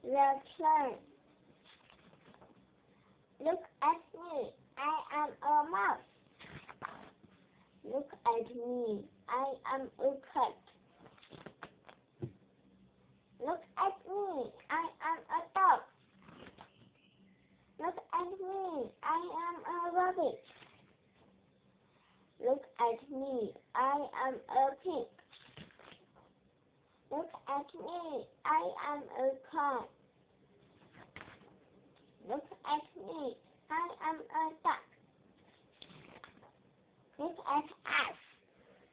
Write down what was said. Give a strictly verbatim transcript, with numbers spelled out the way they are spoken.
Your turn. Look at me. I am a mouse. Look at me. I am a cat. Look at me. I am a dog. Look at me. I am a rabbit. Look at me. I am a pig. Look at me. I am a cat. Look at me. I am a duck. Look at us.